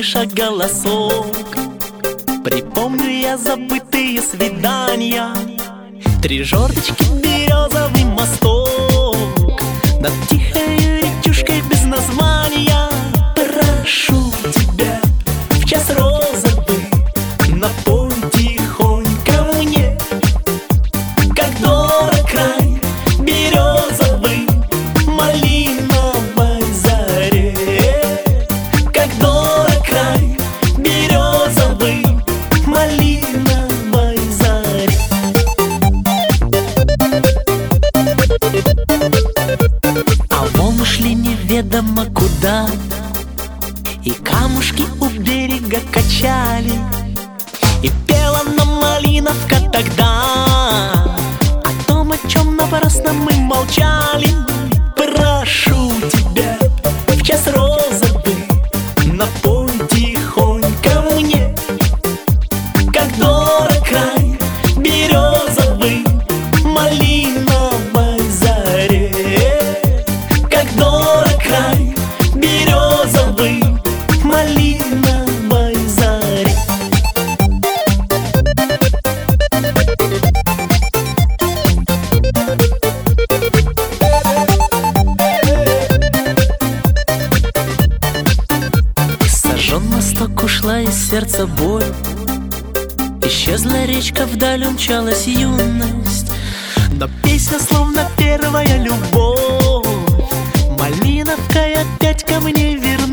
слыша голосок. Припомню я забытые свидания, три жердочки, березовый мосток, над тихой речушкой без названия. Прошу тебя в час розовый, напой тихонько мне, как дорог край березовый малиновой заре, как дорог край березовый малиновой заре. А вон ушли неведомо куда, и камушки у берега качали, и пела нам малиновка тогда о том, о чем напрасно мы молчали. Прошу тебя в час розовый, напой тихонько мне, как дорог край березовый малиновой заре, как дорог край березовый малиновой заре. Сожжен мосток, ушла из сердца боль, исчезла речка, вдаль умчалась юность, но песня словно первая любовь малиновкой опять ко мне вернулась.